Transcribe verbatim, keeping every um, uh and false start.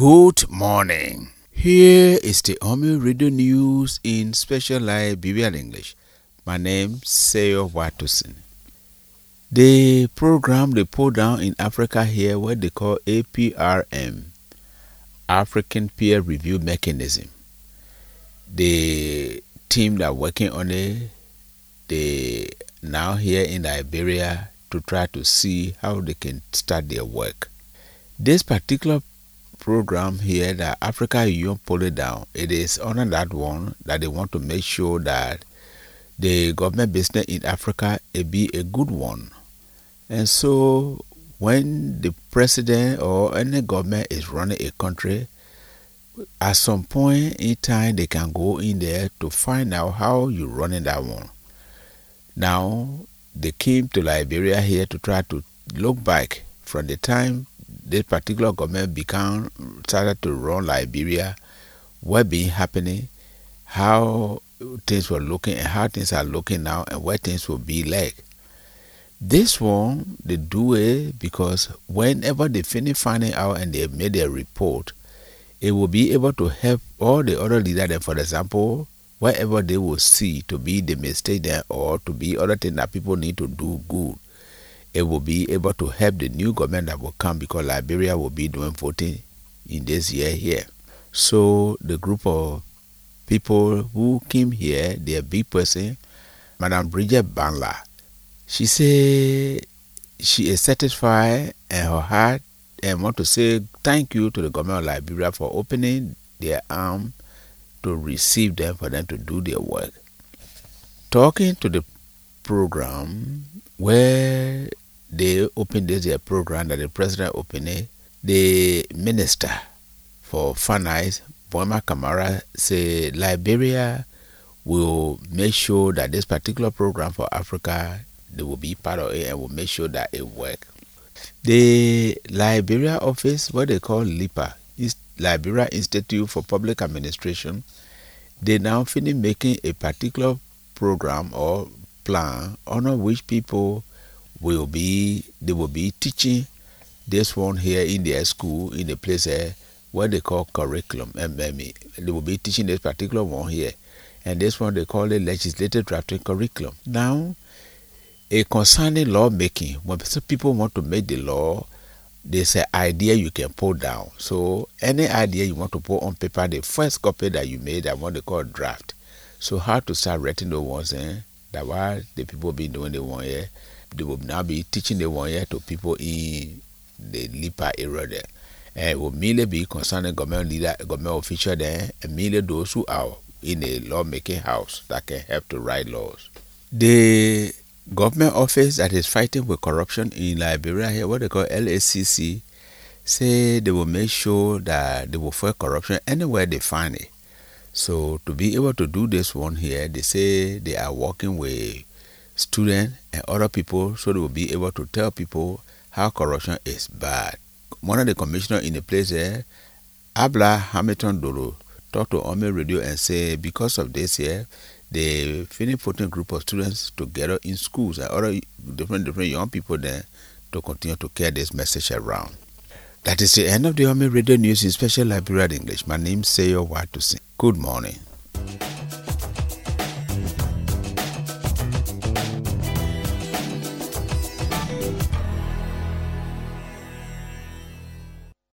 Good morning. Here is the Army Radio News in Special Liberian English. My name is Seyo Watusin. The program they put down in Africa here, what they call A P R M, African Peer Review Mechanism. The team that are working on it, they now here in Liberia to try to see how they can start their work. This particular program here that Africa Union pulled it down, it is under that one that they want to make sure that the government business in Africa it be a good one. And so when the president or any government is running a country, at some point in time they can go in there to find out how you running that one. Now they came to Liberia here to try to look back from the time this particular government began started to run Liberia, what been happening, how things were looking and how things are looking now and what things will be like. This one, they do it because whenever they finish finding out and they made their report, it will be able to help all the other leaders. And for example, whatever they will see to be the mistake there or to be other things that people need to do good, it will be able to help the new government that will come because Liberia will be doing voting in this year here. So the group of people who came here, their big person, Madam Bridget Banla, she said she is satisfied in her heart and want to say thank you to the government of Liberia for opening their arm to receive them for them to do their work. Talking to the program where they opened this their program that the president opened it, the minister for finance, Boima Kamara, say Liberia will make sure that this particular program for Africa, they will be part of it and will make sure that it works. The Liberia office, what they call LIPA, is Liberia Institute for Public Administration, they now finish making a particular program or plan under which people will be, they will be teaching this one here in their school, in the place uh, what they call curriculum, M M E. They will be teaching this particular one here. And this one they call it legislative drafting curriculum. Now, a concerning lawmaking, when people want to make the law, there's an idea you can put down. So any idea you want to put on paper, the first copy that you made, that what they call draft. So how to start writing the ones, eh? That why the people been doing the one here. They will now be teaching the one year to people in the LIPA area there. And it will merely be concerning government leader, government official there, and merely those who are in a lawmaking house that can help to write laws. The government office that is fighting with corruption in Liberia here, what they call L A C C, say they will make sure that they will fight corruption anywhere they find it. So to be able to do this one here, they say they are working with students and other people so they will be able to tell people how corruption is bad. One of the commissioners in the place there, Abla Hamilton Dolo, talked to Army Radio and say because of this here, they finish putting a group of students together in schools and other different different young people there to continue to carry this message around. That is the end of the Army Radio News in Special Liberian English. My name is Seyo Watusin. Good morning.